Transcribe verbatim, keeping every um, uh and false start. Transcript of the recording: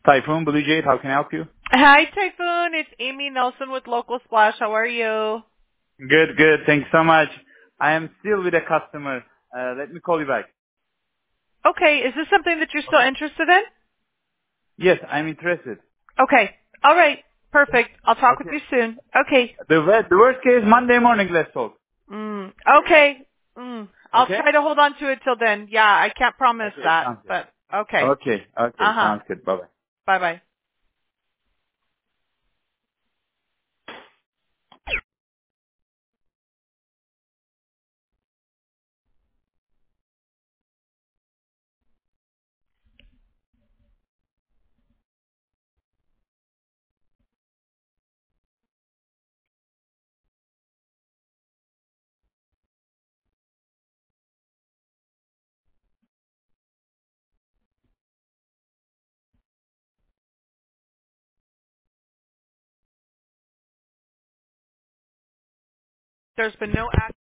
Typhoon, Blue Jade, how can I help you? Hi, Typhoon. It's Amy Nelson with Local Splash. How are you? Good, good. Thanks so much. I am still with a customer. Uh, let me call you back. Okay. Is this something that you're still Okay. interested in? Yes, I'm interested. Okay. All right. Perfect. I'll talk with Okay. you soon. Okay. The, wor- the worst case, Monday morning, let's talk. Mm. Okay. Mm. I'll Okay? try to hold on to it till then. Yeah, I can't promise Okay, that, sounds good. but okay. Okay, okay, Uh huh. sounds good. Bye-bye. Bye bye. There's been no action.